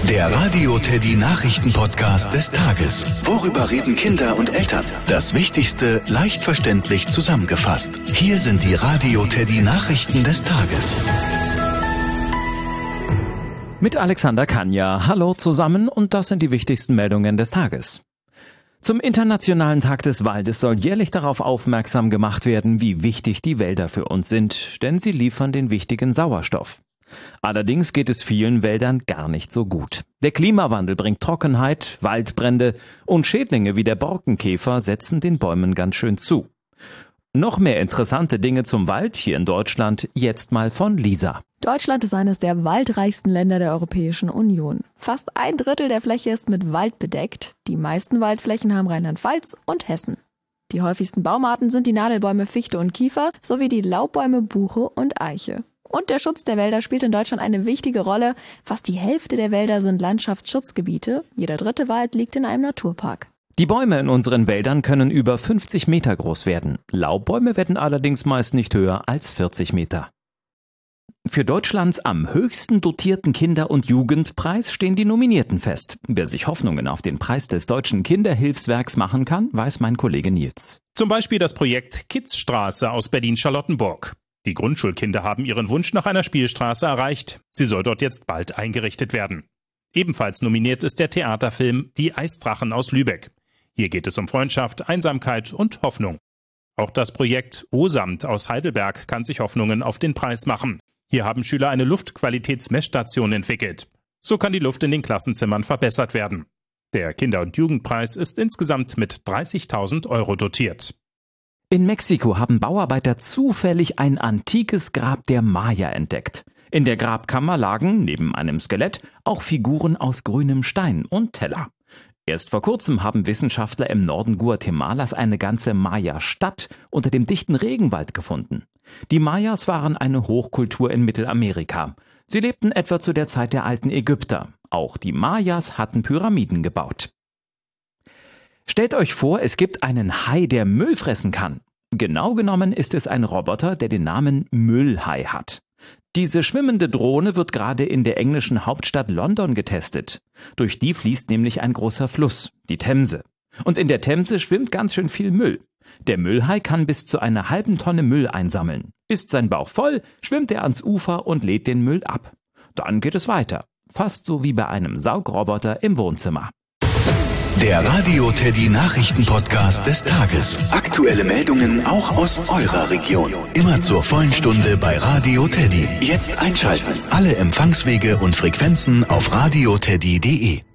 Der Radio Teddy Nachrichten-Podcast des Tages. Worüber reden Kinder und Eltern? Das Wichtigste leicht verständlich zusammengefasst. Hier sind die Radio Teddy Nachrichten des Tages. Mit Alexander Kanja. Hallo zusammen und das sind die wichtigsten Meldungen des Tages. Zum Internationalen Tag des Waldes soll jährlich darauf aufmerksam gemacht werden, wie wichtig die Wälder für uns sind, denn sie liefern den wichtigen Sauerstoff. Allerdings geht es vielen Wäldern gar nicht so gut. Der Klimawandel bringt Trockenheit, Waldbrände und Schädlinge wie der Borkenkäfer setzen den Bäumen ganz schön zu. Noch mehr interessante Dinge zum Wald hier in Deutschland, jetzt mal von Lisa. Deutschland ist eines der waldreichsten Länder der Europäischen Union. Fast 1/3 der Fläche ist mit Wald bedeckt. Die meisten Waldflächen haben Rheinland-Pfalz und Hessen. Die häufigsten Baumarten sind die Nadelbäume Fichte und Kiefer sowie die Laubbäume Buche und Eiche. Und der Schutz der Wälder spielt in Deutschland eine wichtige Rolle. Fast die Hälfte der Wälder sind Landschaftsschutzgebiete. Jeder dritte Wald liegt in einem Naturpark. Die Bäume in unseren Wäldern können über 50 Meter groß werden. Laubbäume werden allerdings meist nicht höher als 40 Meter. Für Deutschlands am höchsten dotierten Kinder- und Jugendpreis stehen die Nominierten fest. Wer sich Hoffnungen auf den Preis des Deutschen Kinderhilfswerks machen kann, weiß mein Kollege Nils. Zum Beispiel das Projekt Kidsstraße aus Berlin-Charlottenburg. Die Grundschulkinder haben ihren Wunsch nach einer Spielstraße erreicht. Sie soll dort jetzt bald eingerichtet werden. Ebenfalls nominiert ist der Theaterfilm Die Eisdrachen aus Lübeck. Hier geht es um Freundschaft, Einsamkeit und Hoffnung. Auch das Projekt O-Samt aus Heidelberg kann sich Hoffnungen auf den Preis machen. Hier haben Schüler eine Luftqualitätsmessstation entwickelt. So kann die Luft in den Klassenzimmern verbessert werden. Der Kinder- und Jugendpreis ist insgesamt mit 30.000 € dotiert. In Mexiko haben Bauarbeiter zufällig ein antikes Grab der Maya entdeckt. In der Grabkammer lagen, neben einem Skelett, auch Figuren aus grünem Stein und Teller. Erst vor kurzem haben Wissenschaftler im Norden Guatemalas eine ganze Maya-Stadt unter dem dichten Regenwald gefunden. Die Mayas waren eine Hochkultur in Mittelamerika. Sie lebten etwa zu der Zeit der alten Ägypter. Auch die Mayas hatten Pyramiden gebaut. Stellt euch vor, es gibt einen Hai, der Müll fressen kann. Genau genommen ist es ein Roboter, der den Namen Müllhai hat. Diese schwimmende Drohne wird gerade in der englischen Hauptstadt London getestet. Durch die fließt nämlich ein großer Fluss, die Themse. Und in der Themse schwimmt ganz schön viel Müll. Der Müllhai kann bis zu einer halben Tonne Müll einsammeln. Ist sein Bauch voll, schwimmt er ans Ufer und lädt den Müll ab. Dann geht es weiter. Fast so wie bei einem Saugroboter im Wohnzimmer. Der Radio Teddy Nachrichten-Podcast des Tages. Aktuelle Meldungen auch aus eurer Region. Immer zur vollen Stunde bei Radio Teddy. Jetzt einschalten. Alle Empfangswege und Frequenzen auf radioteddy.de.